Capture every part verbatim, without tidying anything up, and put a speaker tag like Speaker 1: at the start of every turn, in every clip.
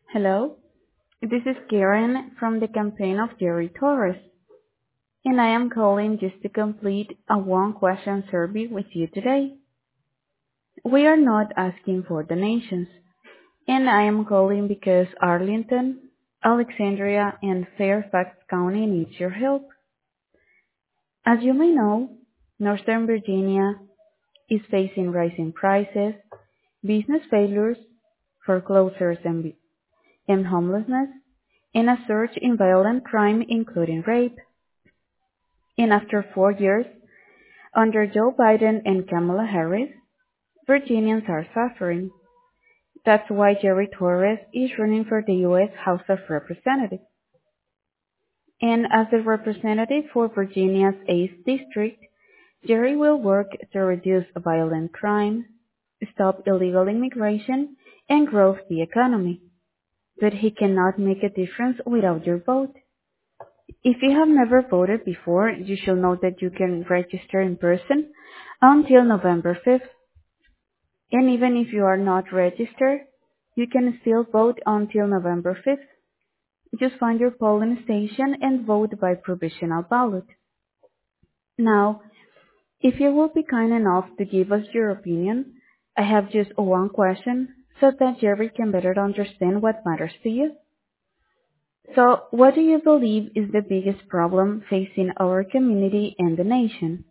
Speaker 1: Hello, this is Karen from the campaign of Jerry Torres, and I am calling just to complete a one-question survey with you today. We are not asking for donations, and I am calling because Arlington, Alexandria, and Fairfax County needs your help. As you may know, Northern Virginia is facing rising prices, business failures, foreclosures, and, and homelessness, and a surge in violent crime, including rape. And after four years, under Joe Biden and Kamala Harris, Virginians are suffering. That's why Jerry Torres is running for the U S House of Representatives. And as the representative for Virginia's eighth District, Jerry will work to reduce violent crime, stop illegal immigration, and grow the economy. But he cannot make a difference without your vote. If you have never voted before, you should know that you can register in person until November fifth. And even if you are not registered, you can still vote until November fifth. Just find your polling station and vote by provisional ballot. Now, if you will be kind enough to give us your opinion, I have just one question so that Jerry can better understand what matters to you. So, what do you believe is the biggest problem facing our community and the nation?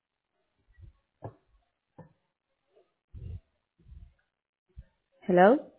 Speaker 1: Hello?